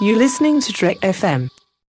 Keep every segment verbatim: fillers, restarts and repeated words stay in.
You're listening to Trek F M.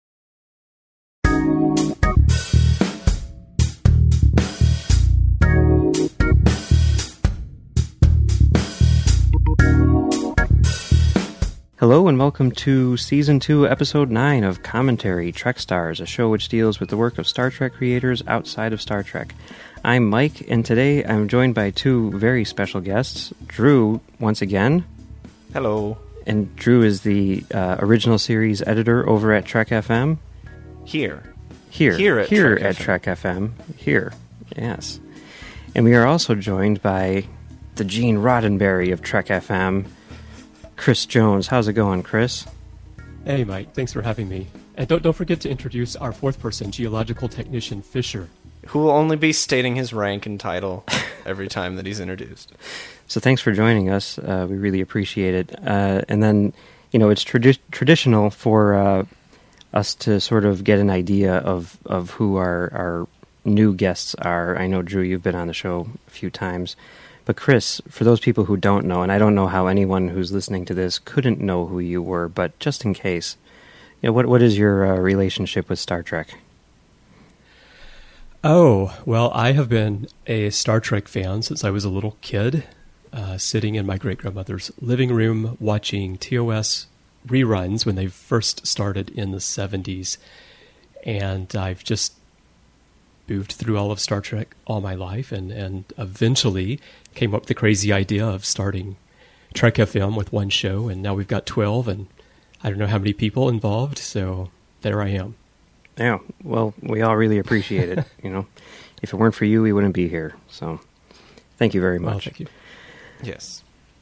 Hello and welcome to Season two, Episode nine of Commentary, Trek Stars, a show which deals with the work of Star Trek creators outside of Star Trek. I'm Mike, and today I'm joined by two very special guests. Drew, once again. Hello. And Drew is the uh, original series editor over at Trek F M. Here. Here. Here at, Here Trek, at F M. Trek F M. Here. Yes. And we are also joined by the Gene Roddenberry of Trek F M, Chris Jones. How's it going, Chris? Hey, Mike. Thanks for having me. And don't don't forget to introduce our fourth person, geological technician Fisher. Who will only be stating his rank and title every time that he's introduced. So thanks for joining us. Uh, we really appreciate it. Uh, and then, you know, it's tradi- traditional for uh, us to sort of get an idea of, of who our, our new guests are. I know, Drew, you've been on the show a few times. But Chris, for those people who don't know, and I don't know how anyone who's listening to this couldn't know who you were, but just in case, you know, what what is your uh, relationship with Star Trek? Oh, well, I have been a Star Trek fan since I was a little kid, uh, sitting in my great-grandmother's living room watching T O S reruns when they first started in the seventies. And I've just moved through all of Star Trek all my life and, and eventually came up with the crazy idea of starting Trek F M with one show, and now we've got twelve, and I don't know how many people involved, so there I am. Yeah, well, we all really appreciate it. You know, if it weren't for you, we wouldn't be here. So, thank you very much. Well, thank you. Yes.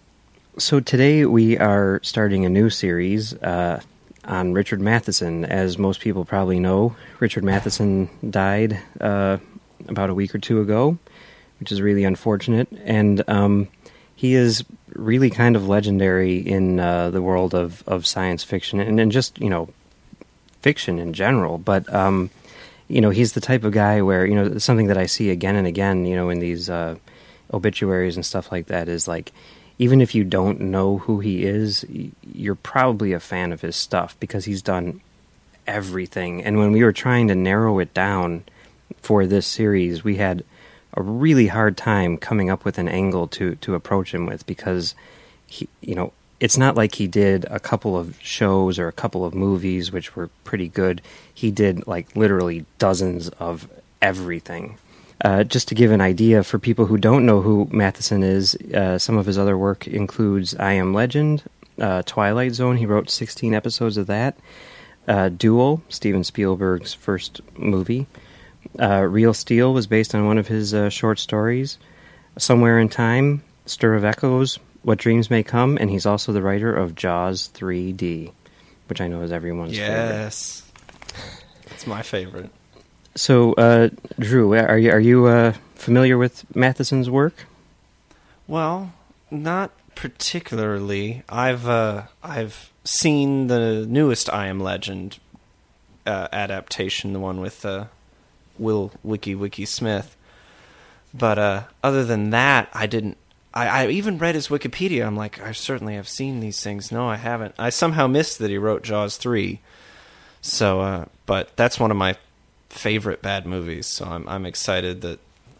So today we are starting a new series uh, on Richard Matheson. As most people probably know, Richard Matheson died uh, about a week or two ago, which is really unfortunate. And um, he is really kind of legendary in uh, the world of, of science fiction and, and just, you know, fiction in general. But, um, you know, he's the type of guy where, you know, something that I see again and again, you know, in these uh, obituaries and stuff like that is like, even if you don't know who he is, you're probably a fan of his stuff because he's done everything. And when we were trying to narrow it down for this series, we had a really hard time coming up with an angle to, to approach him with because, he, you know, it's not like he did a couple of shows or a couple of movies which were pretty good. He did, like, literally dozens of everything. Uh, just to give an idea for people who don't know who Matheson is, uh, some of his other work includes I Am Legend, uh, Twilight Zone. He wrote sixteen episodes of that. Uh, Duel, Steven Spielberg's first movie. Uh, Real Steel was based on one of his uh, short stories. Somewhere in Time, Stir of Echoes, What Dreams May Come, and he's also the writer of Jaws three D, which I know is everyone's favorite. Yes. It's my favorite. So, uh, Drew, are you are you uh, familiar with Matheson's work? Well, not particularly. I've uh, I've seen the newest I Am Legend uh, adaptation, the one with uh, Will Wiki Wiki Smith. But uh, other than that, I didn't. I, I even read his Wikipedia. I'm like, I certainly have seen these things. No, I haven't. I somehow missed that he wrote Jaws three. So, uh, but that's one of my favorite bad movies, so I'm I'm excited that.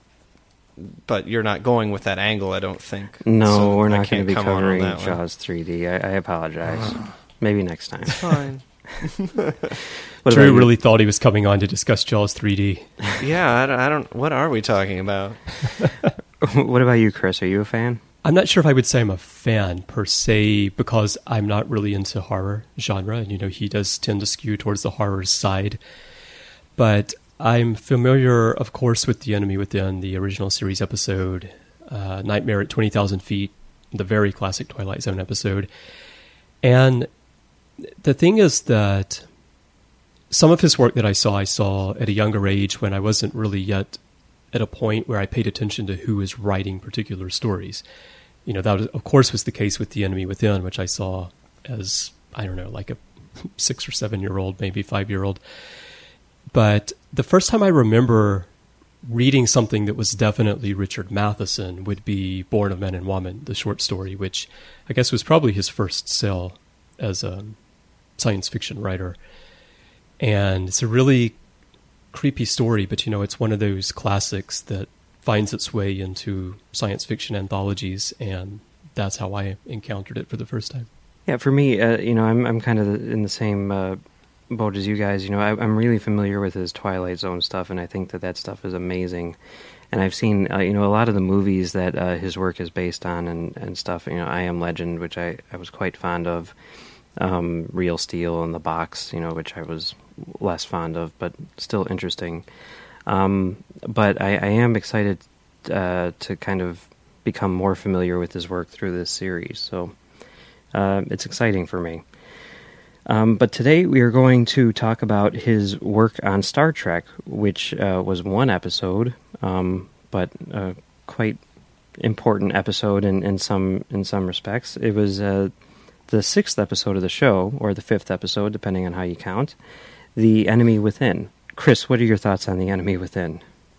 But you're not going with that angle, I don't think. No, so we're I not going to be come on covering on that Jaws three D. I, I apologize. Maybe next time. Fine. What Drew about you? really thought he was coming on to discuss Jaws three D. Yeah, I don't, I don't. What are we talking about? What about you, Chris? Are you a fan? I'm not sure if I would say I'm a fan per se because I'm not really into horror genre, and you know he does tend to skew towards the horror side. But I'm familiar, of course, with The Enemy Within, the original series episode, uh, Nightmare at twenty thousand feet, the very classic Twilight Zone episode. And the thing is that some of his work that I saw, I saw at a younger age when I wasn't really yet at a point where I paid attention to who is writing particular stories. You know, that, was, of course, was the case with The Enemy Within, which I saw as, I don't know, like a six or seven-year-old, maybe five-year-old. But the first time I remember reading something that was definitely Richard Matheson would be Born of Man and Woman, the short story, which I guess was probably his first sell as a science fiction writer. And it's a really creepy story, but, you know, it's one of those classics that finds its way into science fiction anthologies, and that's how I encountered it for the first time. Yeah, for me, uh, you know, I'm I'm kind of in the same uh, boat as you guys. You know, I, I'm really familiar with his Twilight Zone stuff, and I think that that stuff is amazing. And I've seen, uh, you know, a lot of the movies that uh, his work is based on and, and stuff. You know, I Am Legend, which I, I was quite fond of. Um, Real Steel and The Box, you know, which I was less fond of, but still interesting. Um, but I, I am excited uh, to kind of become more familiar with his work through this series. So uh, it's exciting for me. Um, but today we are going to talk about his work on Star Trek, which uh, was one episode, um, but a quite important episode in, in some in some respects. It was uh, the sixth episode of the show, or the fifth episode, depending on how you count, The Enemy Within. Chris, what are your thoughts on The Enemy Within?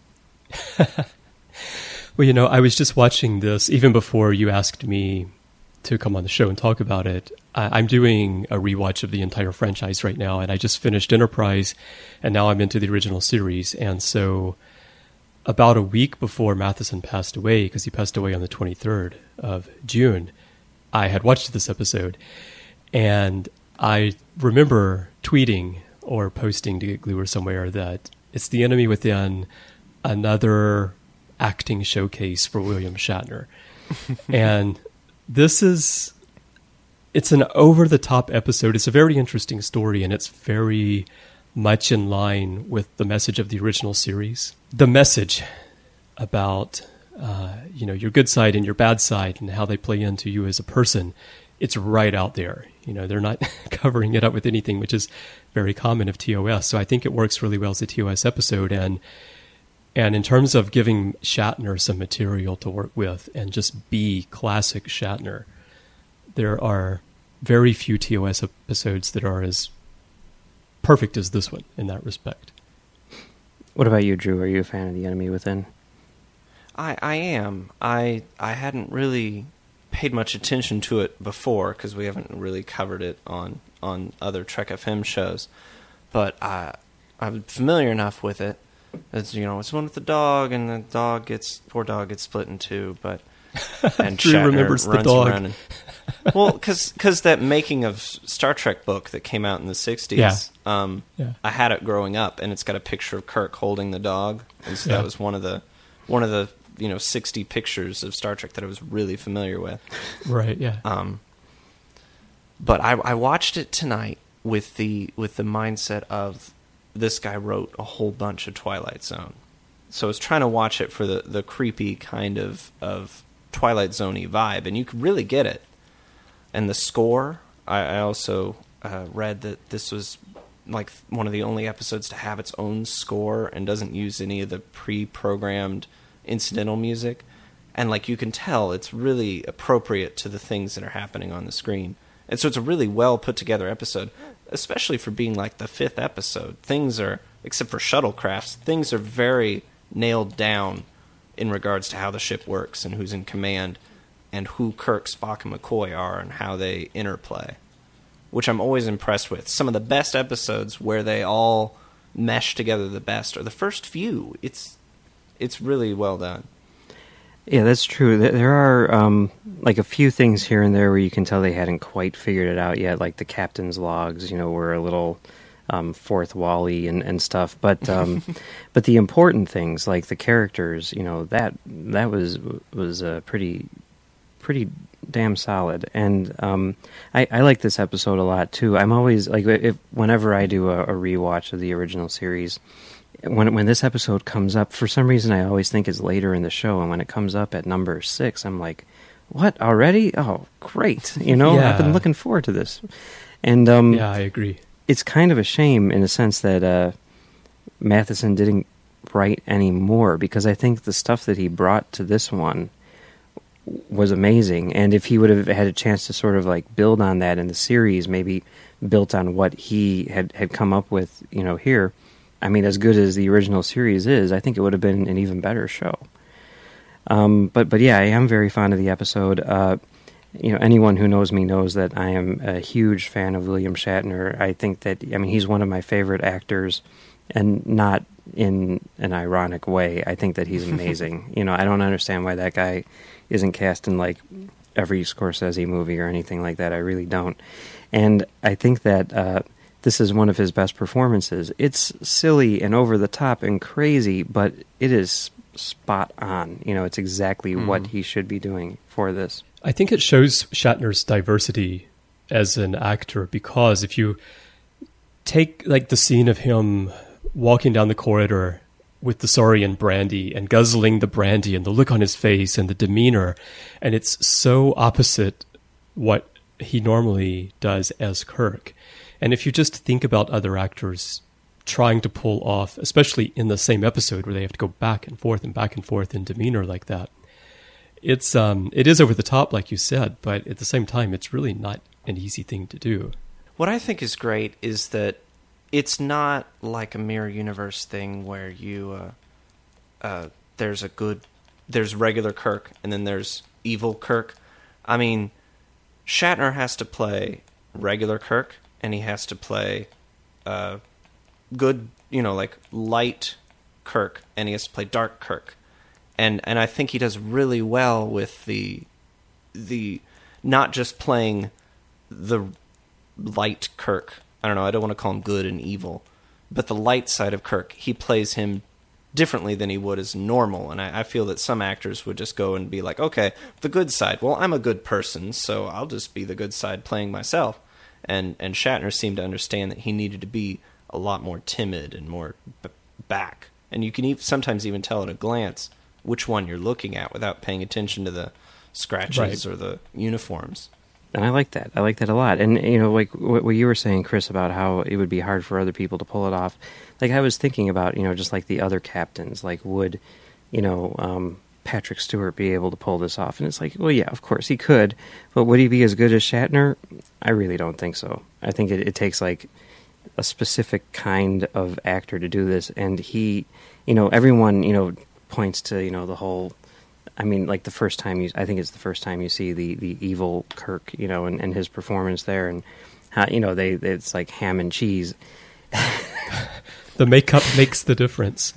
Well, you know, I was just watching this even before you asked me to come on the show and talk about it. I, I'm doing a rewatch of the entire franchise right now, and I just finished Enterprise, and now I'm into the original series. And so about a week before Matheson passed away, because he passed away on the twenty-third of June, I had watched this episode, and I remember tweeting or posting to Get Glue or somewhere that it's The Enemy Within, another acting showcase for William Shatner. And this is, it's an over-the-top episode. It's a very interesting story, and it's very much in line with the message of the original series. The message about Uh, you know, your good side and your bad side and how they play into you as a person, it's right out there. You know, they're not covering it up with anything, which is very common of T O S. So I think it works really well as a T O S episode. And and in terms of giving Shatner some material to work with and just be classic Shatner, there are very few T O S episodes that are as perfect as this one in that respect. What about you, Drew? Are you a fan of The Enemy Within? I, I am. I I hadn't really paid much attention to it before because we haven't really covered it on, on other Trek F M shows. But I, I'm familiar enough with it. It's, you know, it's one with the dog, and the dog gets, poor dog gets split in two, but... And Drew Shatner remembers runs the dog. around and, well, because that making of Star Trek book that came out in the sixties, Yeah. Um, Yeah. I had it growing up, and it's got a picture of Kirk holding the dog. And so Yeah. that was one of the one of the you know sixty pictures of Star Trek that I was really familiar with. Right, yeah. Um, but I, I watched it tonight with the with the mindset of this guy wrote a whole bunch of Twilight Zone. So I was trying to watch it for the, the creepy kind of, of Twilight Zone-y vibe, and you could really get it. And the score, I, I also uh, read that this was like one of the only episodes to have its own score and doesn't use any of the pre-programmed incidental music. And like you can tell, it's really appropriate to the things that are happening on the screen. And so it's a really well put together episode, especially for being like the fifth episode. Things are, except for shuttlecrafts, things are very nailed down in regards to how the ship works and who's in command and who Kirk, Spock, and McCoy are and how they interplay, which I'm always impressed with. Some of the best episodes where they all mesh together the best are the first few. It's it's really well done. Yeah, that's true. There are um, like a few things here and there where you can tell they hadn't quite figured it out yet, like the captain's logs, you know, were a little um, fourth wall-y and, and stuff. But um, but the important things, like the characters, you know, that that was was uh, pretty pretty damn solid. And um, I, I like this episode a lot too. I'm always like, if whenever I do a, a rewatch of the original series. When when this episode comes up, for some reason I always think it's later in the show, and when it comes up at number six, I'm like, "What, already? Oh, great!" You know, Yeah. I've been looking forward to this. And um, Yeah, I agree. it's kind of a shame in a sense that uh, Matheson didn't write any more, because I think the stuff that he brought to this one was amazing. And if he would have had a chance to sort of like build on that in the series, maybe built on what he had, had come up with, you know, here. I mean, as good as the original series is, I think it would have been an even better show. Um, but but yeah, I am very fond of the episode. Uh, you know, anyone who knows me knows that I am a huge fan of William Shatner. I think that, I mean, he's one of my favorite actors, and not in an ironic way. I think that he's amazing. You know, I don't understand why that guy isn't cast in, like, every Scorsese movie or anything like that. I really don't. And I think that uh, this is one of his best performances. It's silly and over the top and crazy, but it is spot on. You know, it's exactly mm. what he should be doing for this. I think it shows Shatner's diversity as an actor, because if you take like the scene of him walking down the corridor with the Saurian brandy and guzzling the brandy and the look on his face and the demeanor, and it's so opposite what he normally does as Kirk. And if you just think about other actors trying to pull off, especially in the same episode where they have to go back and forth and back and forth in demeanor like that, it's um it is over the top, like you said, but at the same time, it's really not an easy thing to do. What I think is great is that it's not like a mirror universe thing where you uh, uh, there's a good, there's regular Kirk and then there's evil Kirk. I mean, Shatner has to play regular Kirk and he has to play uh, good, you know, like light Kirk, and he has to play dark Kirk. And and I think he does really well with the the not just playing the light Kirk. I don't know, I don't want to call him good and evil, but the light side of Kirk, he plays him differently than he would as normal. And I, I feel that some actors would just go and be like, okay, the good side, well, I'm a good person, so I'll just be the good side playing myself. And and Shatner seemed to understand that he needed to be a lot more timid and more b- back. And you can e- sometimes even tell at a glance which one you're looking at without paying attention to the scratches right. or the uniforms. And I like that. I like that a lot. And, you know, like what you were saying, Chris, about how it would be hard for other people to pull it off. Like, I was thinking about, you know, just like the other captains, like would, you know, um, Patrick Stewart be able to pull this off? And it's like, well, yeah, of course he could. But would he be as good as Shatner? I really don't think so. I think it, it takes, like, a specific kind of actor to do this. And he, you know, everyone, you know, points to, you know, the whole... I mean, like the first time you, I think it's the first time you see the, the evil Kirk, you know, and, and his performance there, and how, you know, they it's like ham and cheese. The makeup makes the difference.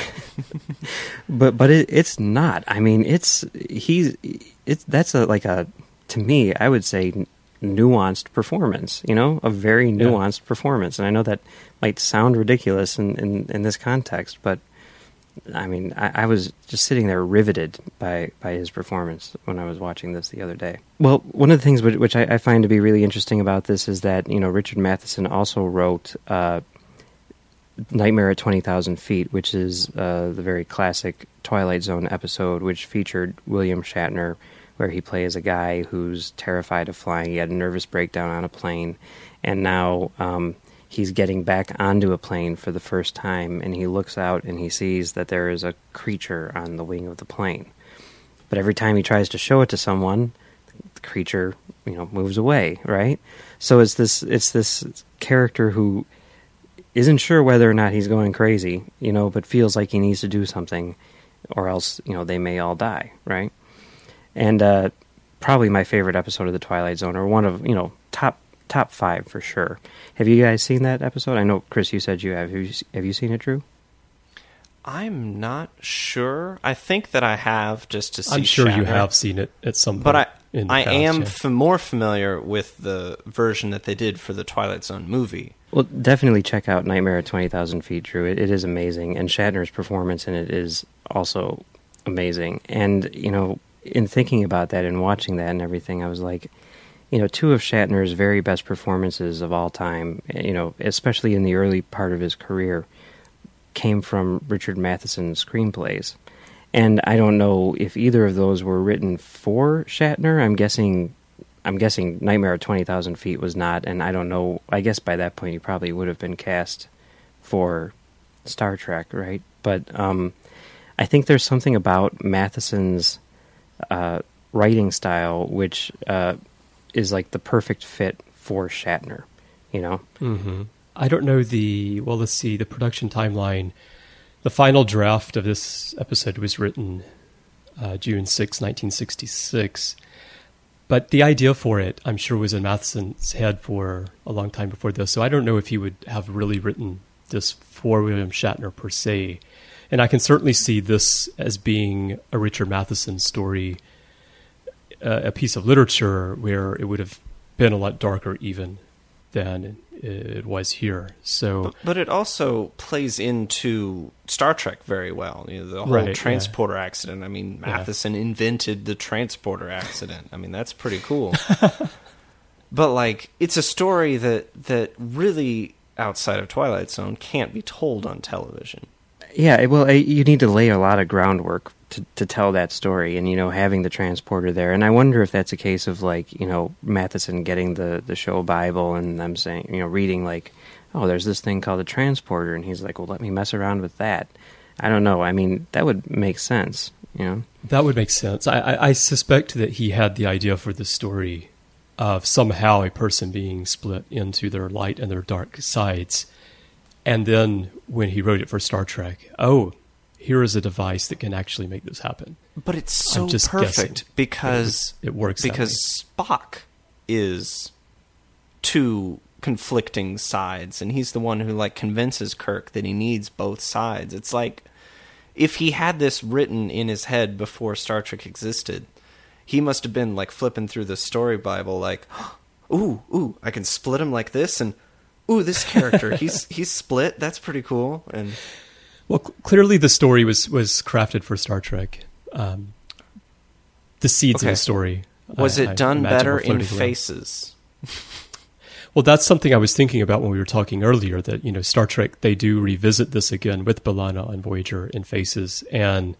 but but it, it's not. I mean, it's he's it's that's a like a to me, I would say nuanced performance. You know, a very nuanced yeah. performance, and I know that might sound ridiculous in, in, in this context, but. I mean, I, I was just sitting there riveted by, by his performance when I was watching this the other day. Well, one of the things which, which I, I find to be really interesting about this is that, you know, Richard Matheson also wrote uh, Nightmare at twenty thousand feet, which is uh, the very classic Twilight Zone episode, which featured William Shatner, where he plays a guy who's terrified of flying. He had a nervous breakdown on a plane, and now... Um, he's getting back onto a plane for the first time, and he looks out and he sees that there is a creature on the wing of the plane. But every time he tries to show it to someone, the creature, you know, moves away, right? So it's this it's this character who isn't sure whether or not he's going crazy, you know, but feels like he needs to do something, or else, you know, they may all die, right? And uh, probably my favorite episode of The Twilight Zone, or one of, you know, top top five for sure. Have you guys seen that episode? I know, Chris, you said you have. Have you, have you seen it, Drew? I'm not sure. I think that I have, just to see I'm sure Shatner. You have seen it at some point. But I, in the I past, am yeah. f- more familiar with the version that they did for the Twilight Zone movie. Well, definitely check out Nightmare at twenty thousand feet, Drew. It, it is amazing, and Shatner's performance in it is also amazing. And, you know, in thinking about that and watching that and everything, I was like... You know, two of Shatner's very best performances of all time, you know, especially in the early part of his career, came from Richard Matheson's screenplays. And I don't know if either of those were written for Shatner. I'm guessing I'm guessing Nightmare at twenty thousand feet was not, and I don't know. I guess by that point he probably would have been cast for Star Trek, right? But um, I think there's something about Matheson's uh, writing style which... Uh, is like the perfect fit for Shatner, you know? Mm-hmm. I don't know the, well, let's see, the production timeline. The final draft of this episode was written uh, June sixth, nineteen sixty-six. but the idea for it, I'm sure, was in Matheson's head for a long time before this. So I don't know if he would have really written this for William Shatner per se. And I can certainly see this as being a Richard Matheson story, uh, a piece of literature where it would have been a lot darker even than it was here. So, but, but it also plays into Star Trek very well. You know, the whole Right, transporter accident. I mean, Yeah. Matheson invented the transporter accident. I mean, that's pretty cool. But like, it's a story that that really, outside of Twilight Zone, can't be told on television. Yeah, well, uh, you need to lay a lot of groundwork to to tell that story, and you know, having the transporter there. And I wonder if that's a case of like, you know, Matheson getting the the show Bible and them saying, you know, reading like, oh, there's this thing called a transporter, and he's like, well, let me mess around with that. I don't know. I mean, that would make sense, you know. that would make sense. I, I, I suspect that he had the idea for the story of somehow a person being split into their light and their dark sides. And then when he wrote it for Star Trek, oh, here is a device that can actually make this happen. But it's so I'm just perfect guessing. because It, it works that because Spock is two conflicting sides, and he's the one who like convinces Kirk that he needs both sides. It's like if he had this written in his head before Star Trek existed, he must have been like flipping through the story Bible, like, ooh, ooh, I can split him like this, and ooh, this character, he's he's split. That's pretty cool. And Well, cl- clearly the story was, was crafted for Star Trek. Um, the seeds Okay. of the story. was I- it I done imagine better were in floating around. Faces? Well, that's something I was thinking about when we were talking earlier, that, you know, Star Trek, they do revisit this again with B'Elanna on Voyager in Faces. And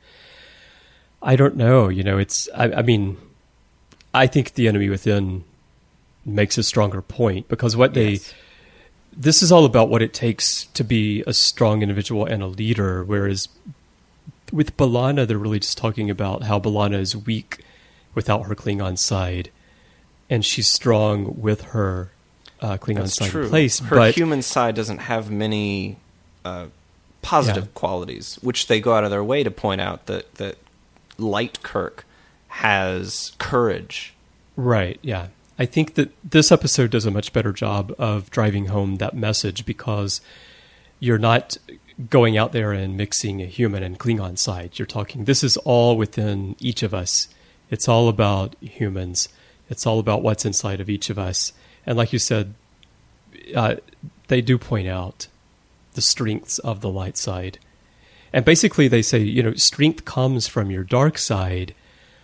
I don't know, you know, it's, I, I mean, I think The Enemy Within makes a stronger point, because what they, Yes. this is all about what it takes to be a strong individual and a leader, whereas with B'Elanna, they're really just talking about how B'Elanna is weak without her Klingon side, and she's strong with her uh, Klingon That's side true. in place. Her but human side doesn't have many uh, positive Yeah. qualities, which they go out of their way to point out that that Light Kirk has courage. Right, yeah. I think that this episode does a much better job of driving home that message, because you're not going out there and mixing a human and Klingon side. You're talking, this is all within each of us. It's all about humans. It's all about what's inside of each of us. And like you said, uh, they do point out the strengths of the light side. And basically they say, you know, strength comes from your dark side,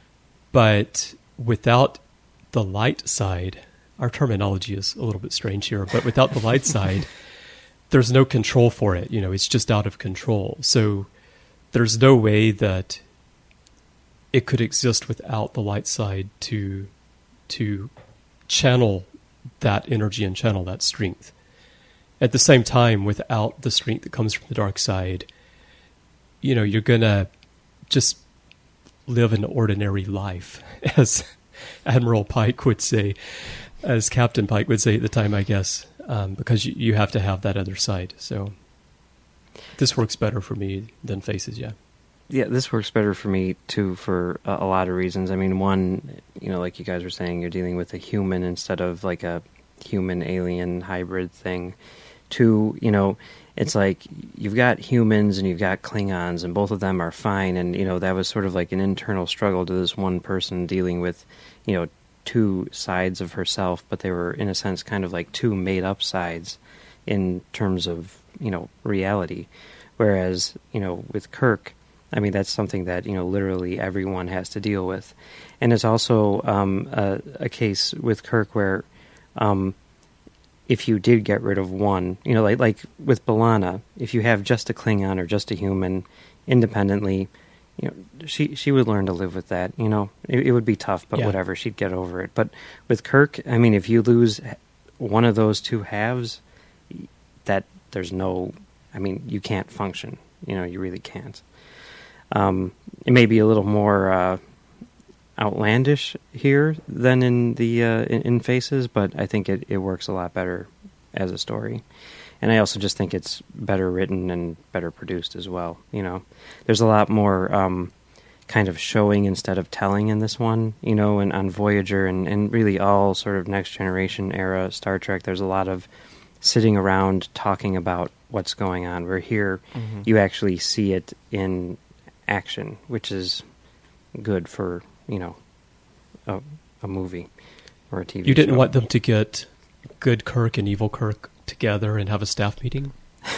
but without the light side, our terminology is a little bit strange here, but without the light side, there's no control for it. You know, it's just out of control. So there's no way that it could exist without the light side to to channel that energy and channel that strength. At the same time, without the strength that comes from the dark side, you know, you're going to just live an ordinary life, as Admiral Pike would say, as Captain Pike would say at the time, I guess, um, because you, you have to have that other side. So this works better for me than Faces, yeah. Yeah, this works better for me, too, for a, a lot of reasons. I mean, one, you know, like you guys were saying, you're dealing with a human instead of like a human-alien hybrid thing. Two, you know, it's like you've got humans and you've got Klingons, and both of them are fine. And, you know, that was sort of like an internal struggle to this one person dealing with, you know, two sides of herself, but they were, in a sense, kind of like two made-up sides in terms of, you know, reality. Whereas, you know, with Kirk, I mean, that's something that, you know, literally everyone has to deal with. And it's also um, a, a case with Kirk where um, if you did get rid of one, you know, like like with B'Elanna, if you have just a Klingon or just a human independently, you know, she she would learn to live with that. You know, it, it would be tough, but Yeah. whatever, she'd get over it. But with Kirk, I mean, if you lose one of those two halves, that there's no, I mean, you can't function. You know, you really can't. Um, it may be a little more uh, outlandish here than in the uh, in, in Faces, but I think it, it works a lot better as a story. And I also just think it's better written and better produced as well. You know, there's a lot more um, kind of showing instead of telling in this one, you know, and on Voyager and, and really all sort of Next Generation era Star Trek, there's a lot of sitting around talking about what's going on. Where here, mm-hmm. you actually see it in action, which is good for, you know, a, a movie or a T V You didn't show. want them to get good Kirk and evil Kirk together and have a staff meeting?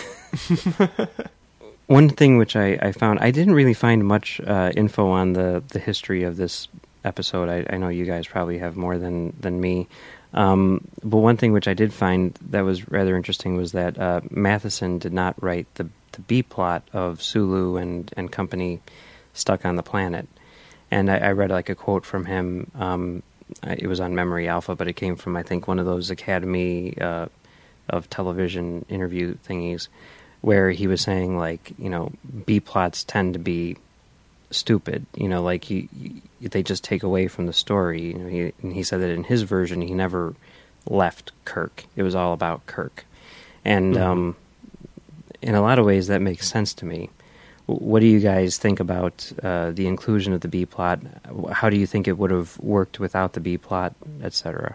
One thing which I, I found, I didn't really find much uh, info on the, the history of this episode. I, I know you guys probably have more than, than me. Um, but one thing which I did find that was rather interesting was that uh, Matheson did not write the, the B-plot of Sulu and, and company stuck on the planet. And I, I read like a quote from him. Um, it was on Memory Alpha, but it came from, I think, one of those Academy uh, of Television interview thingies, where he was saying, like, you know, B-plots tend to be stupid, you know, like, you, you, they just take away from the story. You know, he, and he said that in his version, he never left Kirk. It was all about Kirk. And mm-hmm. um, in a lot of ways, that makes sense to me. What do you guys think about uh, the inclusion of the B-plot? How do you think it would have worked without the B-plot, et cetera?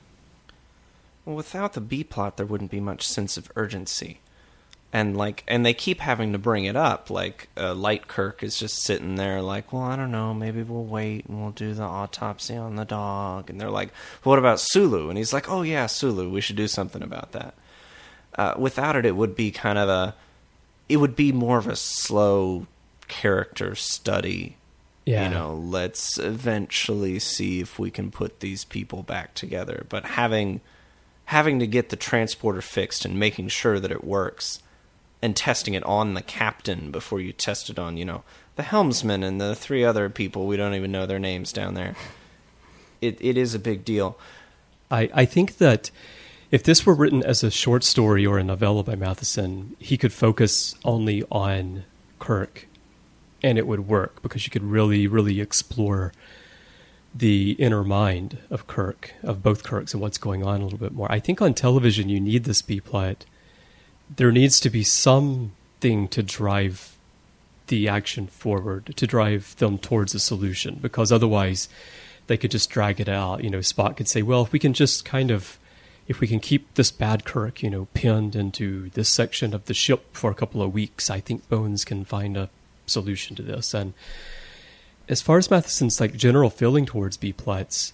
Well, without the B-plot, there wouldn't be much sense of urgency. And like, and they keep having to bring it up. Like, uh, Light Kirk is just sitting there, like, well, I don't know, maybe we'll wait and we'll do the autopsy on the dog. And they're like, well, what about Sulu? And he's like, oh yeah, Sulu, we should do something about that. Uh, without it, it would be kind of a, it would be more of a slow character study. Yeah. You know, let's eventually see if we can put these people back together. But having, having to get the transporter fixed and making sure that it works, and testing it on the captain before you test it on, you know, the helmsman and the three other people, we don't even know their names down there. It it is a big deal. I, I think that if this were written as a short story or a novella by Matheson, he could focus only on Kirk, and it would work, because you could really, really explore the inner mind of Kirk, of both Kirks, and what's going on a little bit more. I think on television you need this B-plot. There needs to be something to drive the action forward, to drive them towards a solution, because otherwise they could just drag it out. You know, Spock could say, well, if we can just kind of, if we can keep this bad Kirk, you know, pinned into this section of the ship for a couple of weeks, I think Bones can find a solution to this. And as far as Matheson's like general feeling towards B-plots,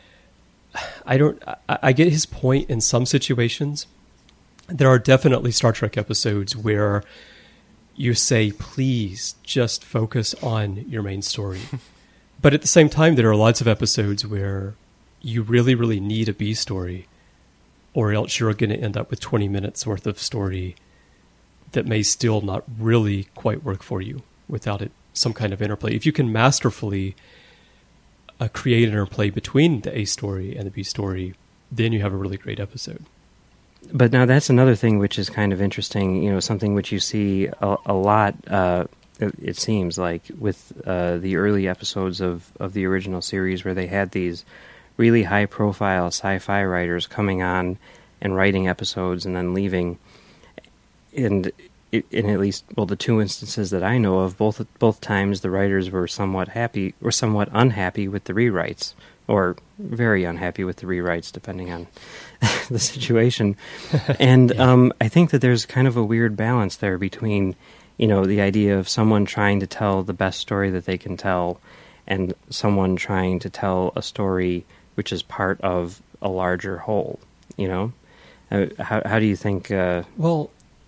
I don't, I, I get his point in some situations. There are definitely Star Trek episodes where you say, please just focus on your main story. But at the same time, there are lots of episodes where you really, really need a B story, or else you're going to end up with twenty minutes worth of story that may still not really quite work for you without it, some kind of interplay. If you can masterfully uh, create an interplay between the A story and the B story, then you have a really great episode. But now that's another thing which is kind of interesting, you know, something which you see a, a lot, uh, it, it seems like, with uh, the early episodes of, of the original series, where they had these really high-profile sci-fi writers coming on and writing episodes and then leaving. And it, in at least, well, the two instances that I know of, both both times the writers were somewhat happy or somewhat unhappy with the rewrites, or very unhappy with the rewrites, depending on the situation. And yeah. um, I think that there's kind of a weird balance there between, you know, the idea of someone trying to tell the best story that they can tell, and someone trying to tell a story which is part of a larger whole, you know? Uh, how, how do you think... Uh, well,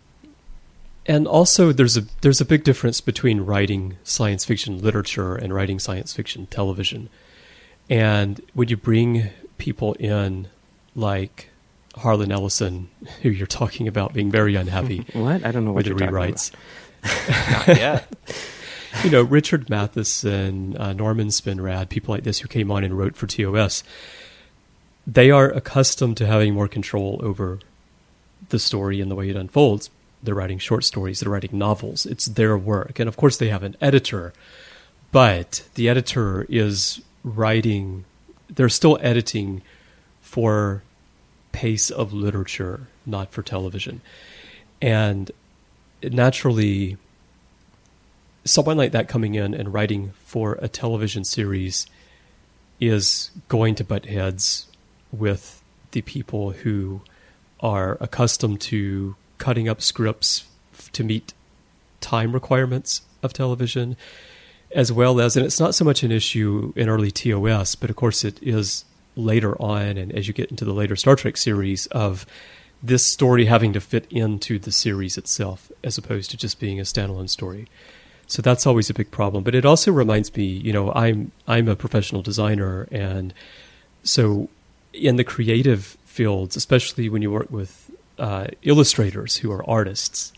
and also there's a there's a big difference between writing science fiction literature and writing science fiction television. And would you bring people in like Harlan Ellison, who you're talking about being very unhappy what? I don't know what with you're the rewrites. Not yet. You know, Richard Matheson, uh, Norman Spinrad, people like this who came on and wrote for T O S, they are accustomed to having more control over the story and the way it unfolds. They're writing short stories, they're writing novels. It's their work. And of course they have an editor, but the editor is writing, they're still editing for pace of literature, not for television. And naturally, someone like that coming in and writing for a television series is going to butt heads with the people who are accustomed to cutting up scripts to meet time requirements of television, as well as, and it's not so much an issue in early T O S, but of course it is later on, and as you get into the later Star Trek series, of this story having to fit into the series itself, as opposed to just being a standalone story. So that's always a big problem. But it also reminds me, you know, I'm I'm a professional designer, and so in the creative fields, especially when you work with uh, illustrators who are artists,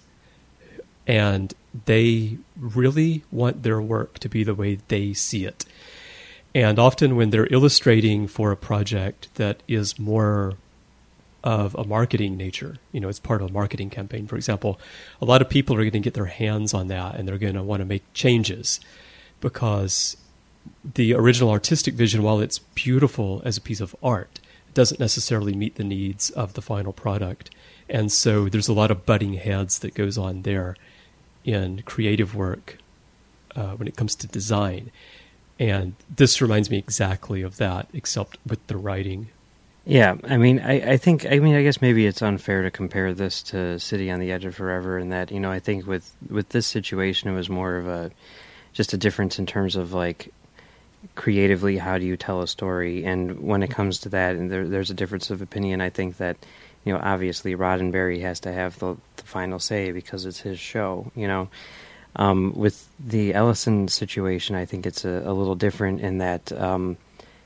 and they really want their work to be the way they see it. And often when they're illustrating for a project that is more of a marketing nature, you know, it's part of a marketing campaign, for example, a lot of people are going to get their hands on that and they're going to want to make changes because the original artistic vision, while it's beautiful as a piece of art, doesn't necessarily meet the needs of the final product. And so there's a lot of butting heads that goes on there in creative work uh, when it comes to design. And this reminds me exactly of that, except with the writing. Yeah, I mean, I, I think, I mean, I guess maybe it's unfair to compare this to City on the Edge of Forever in that, you know, I think with, with this situation, it was more of a, just a difference in terms of, like, creatively, how do you tell a story? And when it comes to that, and there, there's a difference of opinion, I think that, you know, obviously Roddenberry has to have the, the final say because it's his show, you know. Um, with the Ellison situation, I think it's a, a little different in that um,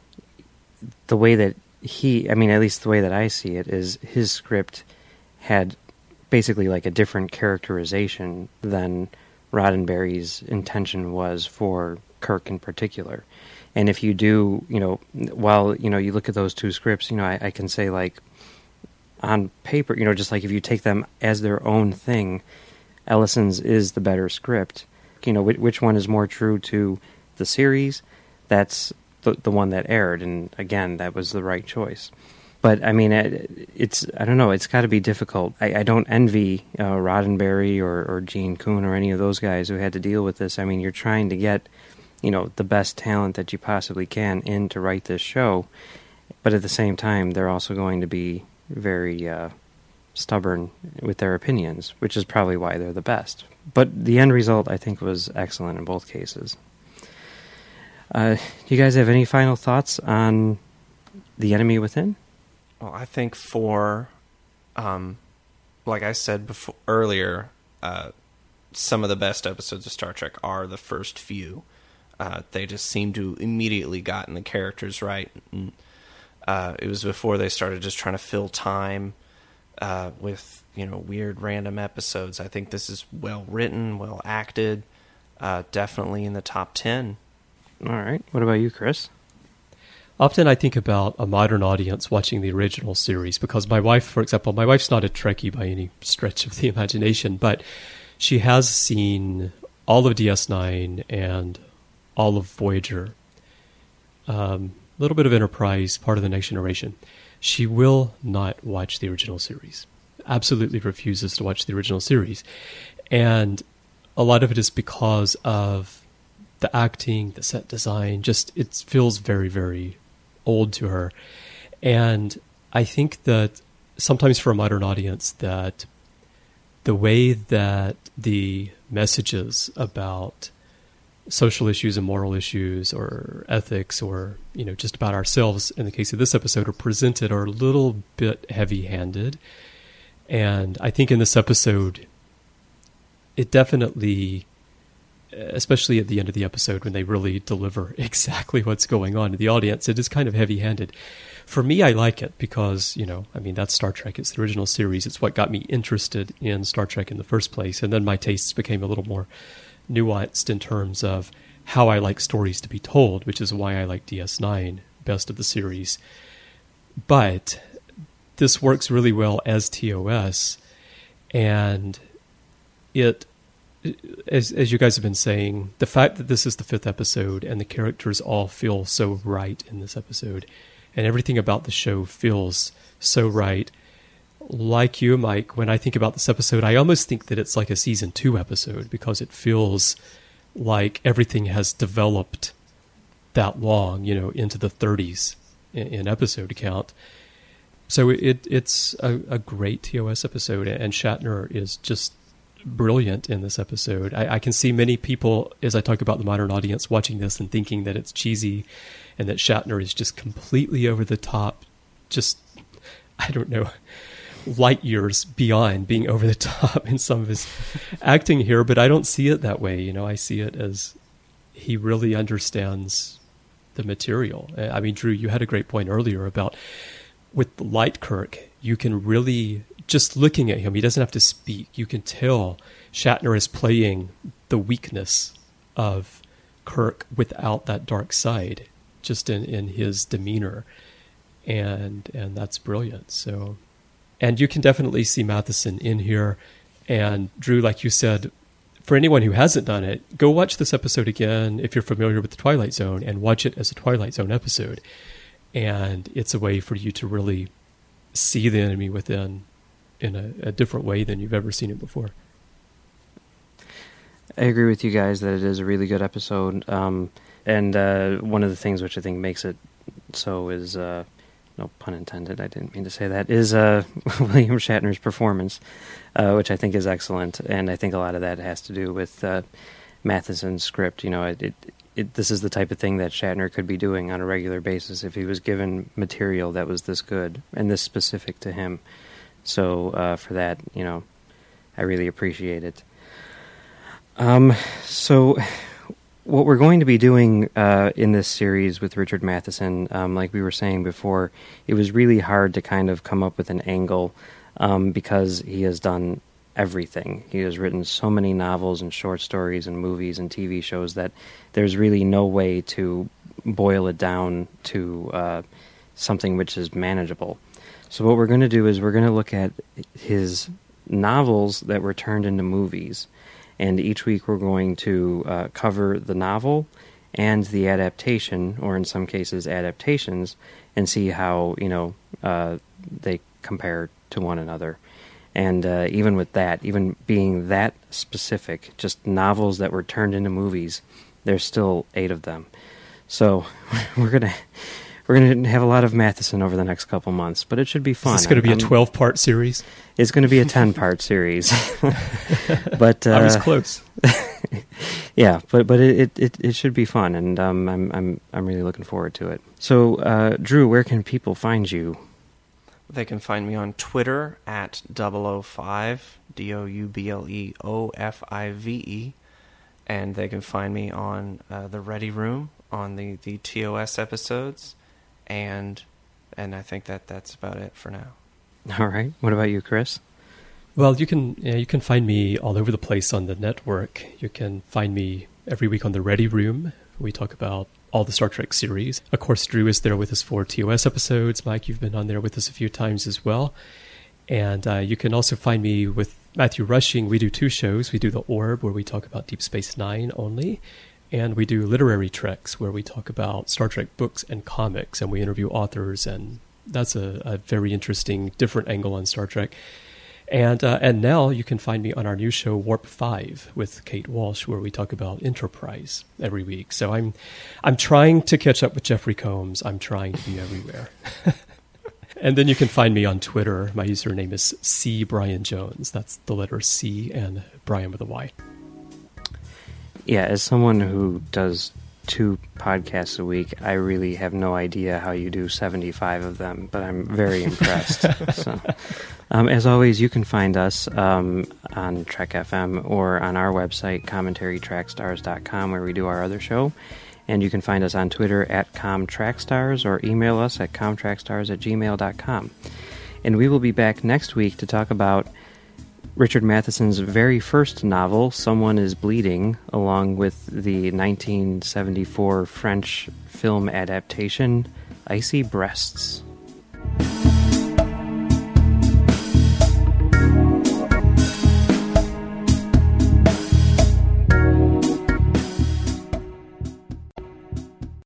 the way that he, I mean, at least the way that I see it, is his script had basically like a different characterization than Roddenberry's intention was for Kirk in particular. And if you do, you know, while, you know, you look at those two scripts, you know, I, I can say, like, on paper, you know, just like if you take them as their own thing, Ellison's is the better script. You know, which, which one is more true to the series? That's the the one that aired, and again, that was the right choice. But I mean, it, it's I don't know. It's got to be difficult. I, I don't envy uh, Roddenberry or, or Gene Kuhn or any of those guys who had to deal with this. I mean, you're trying to get, you know, the best talent that you possibly can in to write this show, but at the same time, they're also going to be very uh, stubborn with their opinions, which is probably why they're the best. But the end result, I think, was excellent in both cases. Uh, do you guys have any final thoughts on The Enemy Within? Well, I think for, um, like I said before earlier, uh, some of the best episodes of Star Trek are the first few. Uh, they just seem to immediately gotten the characters right. And, uh, it was before they started just trying to fill time uh, with, you know, weird random episodes. I think this is well written, well acted, uh, definitely in the top ten. All right. What about you, Chris? Often I think about a modern audience watching the original series because my wife, for example, my wife's not a Trekkie by any stretch of the imagination, but she has seen all of D S nine and all of Voyager, um, a little bit of Enterprise, part of the Next Generation. She will not watch the original series. Absolutely refuses to watch the original series. And a lot of it is because of the acting, the set design, just it feels very, very old to her. And I think that sometimes for a modern audience that the way that the messages about social issues and moral issues or ethics or, you know, just about ourselves in the case of this episode are presented are a little bit heavy-handed. And I think in this episode, it definitely, especially at the end of the episode when they really deliver exactly what's going on to the audience, it is kind of heavy-handed. For me, I like it because, you know, I mean, that's Star Trek. It's the original series. It's what got me interested in Star Trek in the first place. And then my tastes became a little more nuanced in terms of how I like stories to be told, which is why I like D S nine best of the series. But this works really well as T O S, and it, as as you guys have been saying, the fact that this is the fifth episode and the characters all feel so right in this episode, and everything about the show feels so right. Like you, Mike, when I think about this episode, I almost think that it's like a season two episode because it feels like everything has developed that long, you know, into the thirties in, in episode count. So it it's a, a great T O S episode, and Shatner is just brilliant in this episode. I, I can see many people, as I talk about the modern audience, watching this and thinking that it's cheesy and that Shatner is just completely over the top, just, I don't know, light years beyond being over the top in some of his acting here, but I don't see it that way. You know, I see it as he really understands the material. I mean, Drew, you had a great point earlier about with Light Kirk, you can really, just looking at him, he doesn't have to speak. You can tell Shatner is playing the weakness of Kirk without that dark side, just in, in his demeanor. And and that's brilliant. So, and you can definitely see Matheson in here. And Drew, like you said, for anyone who hasn't done it, go watch this episode again if you're familiar with the Twilight Zone, and watch it as a Twilight Zone episode. And it's a way for you to really see the enemy within in a, a different way than you've ever seen it before. I agree with you guys that it is a really good episode. Um, and uh, one of the things which I think makes it so is, uh, no pun intended, I didn't mean to say that, is uh, William Shatner's performance, uh, which I think is excellent. And I think a lot of that has to do with uh, Matheson's script. You know, it, it, it, this is the type of thing that Shatner could be doing on a regular basis if he was given material that was this good and this specific to him. So uh, for that, you know, I really appreciate it. Um, so what we're going to be doing uh, in this series with Richard Matheson, um, like we were saying before, it was really hard to kind of come up with an angle um, because he has done everything. He has written so many novels and short stories and movies and T V shows that there's really no way to boil it down to uh, something which is manageable. So what we're going to do is we're going to look at his novels that were turned into movies. And each week we're going to uh, cover the novel and the adaptation, or in some cases adaptations, and see how, you know, uh, they compare to one another. And uh, even with that, even being that specific, just novels that were turned into movies, there's still eight of them. So we're gonna we're gonna have a lot of Matheson over the next couple months, but it should be fun. Is this going to be a twelve-part series? It's going to be a ten-part series. But uh, I was close. Yeah, but but it, it, it should be fun, and um, I'm I'm I'm really looking forward to it. So, uh, Drew, where can people find you? They can find me on Twitter at double oh five, D O U B L E O F I V E, and they can find me on uh, the Ready Room on the, the T O S episodes, and and I think that that's about it for now. All right. What about you, Chris? Well, you can yeah, you can find me all over the place on the network. You can find me every week on the Ready Room. We talk about all the Star Trek series. Of course, Drew is there with us for T O S episodes. Mike, you've been on there with us a few times as well. And uh, you can also find me with Matthew Rushing. We do two shows. We do The Orb, where we talk about Deep Space Nine only. And we do Literary Treks, where we talk about Star Trek books and comics. And we interview authors. And that's a, a very interesting, different angle on Star Trek. And uh, and now you can find me on our new show, Warp five, with Kate Walsh, where we talk about Enterprise every week. So I'm I'm trying to catch up with Jeffrey Combs. I'm trying to be everywhere. And then you can find me on Twitter. My username is C. Brian Jones. That's the letter C and Brian with a Y. Yeah, as someone who does two podcasts a week, I really have no idea how you do seventy-five of them, but I'm very impressed. So, um, as always, you can find us um, on Trek F M or on our website, commentary track stars dot com, where we do our other show. And you can find us on Twitter at comtrackstars or email us at comtrackstars at gmail dot com. And we will be back next week to talk about Richard Matheson's very first novel, Someone is Bleeding, along with the nineteen seventy-four French film adaptation, Icy Breasts.